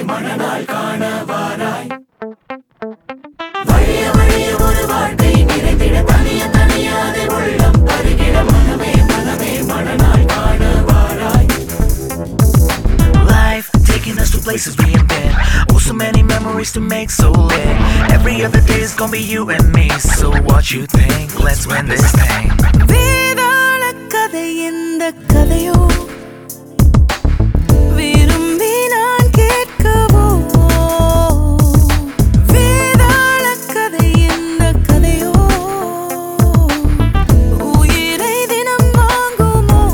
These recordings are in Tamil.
மனநாள் காண வாராய் வழிய வழிய ஒரு வாழ்க்கை நிறைந்திட தனிய தனியாதே உள்ளம் பருகிட மனமே மனமே மனநாள் காண வாராய் Life taking us to places we ain't been. Oh, so many memories to make so lit. Every other day is gonna be you and me. So what you think? Let's win this thing. வேதாள கதை இந்த கதையோ விரும்பி நான் கேட்கவோ வேதாள கதை இந்த கதையோ உயிரை தினம் வாங்குமோ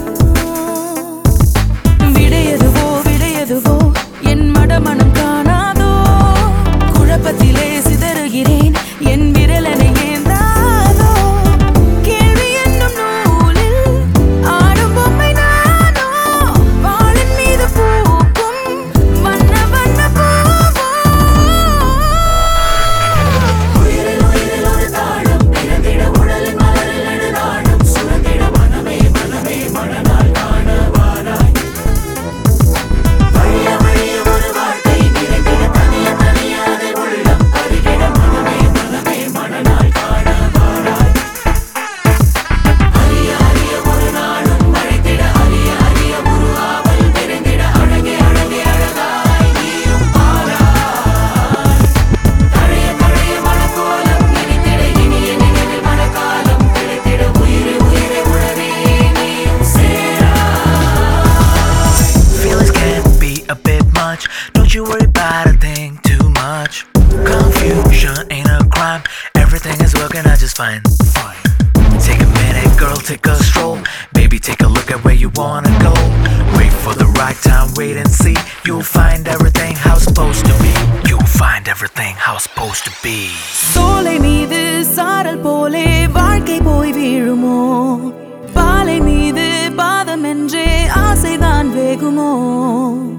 விடையதுவோ என் மடமனம் காணாதோ குழப்பத்திலே சிதறுகிறேன் என் விரலனை ஏந்தாதோ கேள்வி என்னும் நூலில் ஆடும் பொம்மை நானோ வாளின் மீது பூக்கும் வண்ண வண்ண பூவோ உயிரில் உயிரில் ஒரு தாளம் பிறந்திட உடலின் மலரில் நடுநாடும் சுரந்திட மனமே மனமே மனநாள் காண வாராய் வழிய வழிய ஒரு வாழ்க்கை நிறைந்திட தனிய தனியாதே உள்ளம் பருகிட மனமே மனமே மனநாள் காண வாராய் அரிய அரிய ஒரு நாளும் மழைத்திட அரிய அரிய ஒரு ஆவல் விரைந்திட அழகே அழகே அழகாய் நீயும் பாராய் தழைய தழைய மனக்கோலம் இனித்திட இனிய நினைவில் மனக்காலம் கிடைத்திட உயிரே உயிரே உணவே நீயும் Cherai Feelings can be a bit much. Don't you worry about a thing too much. Confusion ain't a crime. Everything is working out just fine. Take a minute, girl, take a stroll. Baby, take a look at where you wanna go. Wait for the right time, wait and see. You'll find everything how it's supposed to be. You'll find everything how it's supposed to be. சோலை மீது சாரல் போலே வாழ்க்கை போய் வீழுமோ பாலை மீது பாதம் என்றே ஆசைதான் வேகுமோ